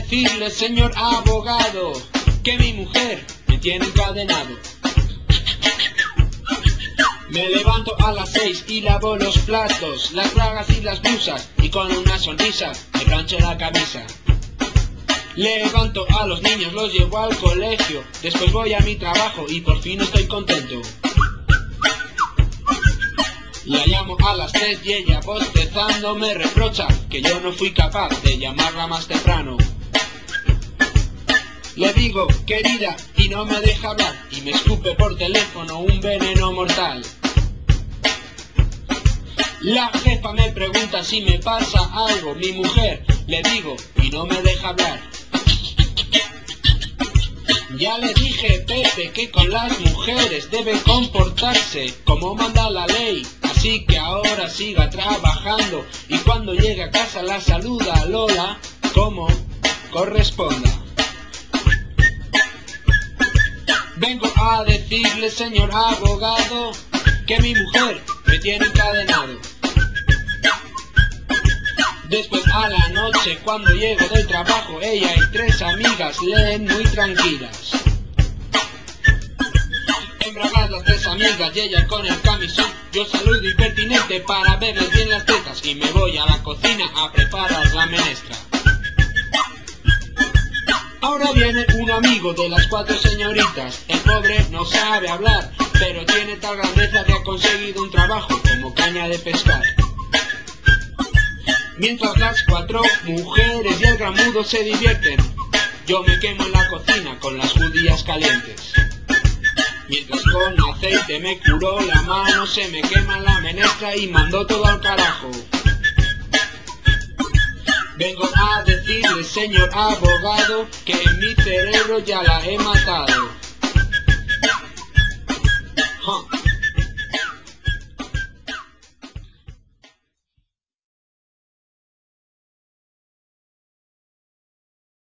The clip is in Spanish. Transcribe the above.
decirle, señor abogado, que mi mujer me tiene encadenado. Me levanto a las 6 y lavo los platos, las bragas y las blusas, y con una sonrisa me plancho la camisa. Levanto a los niños, los llevo al colegio, después voy a mi trabajo y por fin estoy contento. La llamo a las 3 y ella bostezando me reprocha que yo no fui capaz de llamarla más temprano. Le digo, querida, y no me deja hablar, y me escupe por teléfono un veneno mortal. La jefa me pregunta si me pasa algo, mi mujer, le digo, y no me deja hablar. Ya le dije, Pepe, que con las mujeres debe comportarse como manda la ley, así que ahora siga trabajando, y cuando llegue a casa la saluda Lola como corresponda. Vengo a decirle, señor abogado, que mi mujer me tiene encadenado. Después a la noche, cuando llego del trabajo, ella y 3 amigas leen muy tranquilas. Embriagadas las 3 amigas y ella con el camisón, yo saludo impertinente para verles bien las tetas y me voy a la cocina a preparar la menestra. Ahora viene un amigo de las 4 señoritas, el pobre no sabe hablar, pero tiene tal grandeza que ha conseguido un trabajo como caña de pescar. Mientras las 4 mujeres y el gramudo se divierten, yo me quemo en la cocina con las judías calientes. Mientras con aceite me curó la mano, se me quema la menestra y mandó todo al carajo. Vengo a decirle, señor abogado, que en mi cerebro ya la he matado.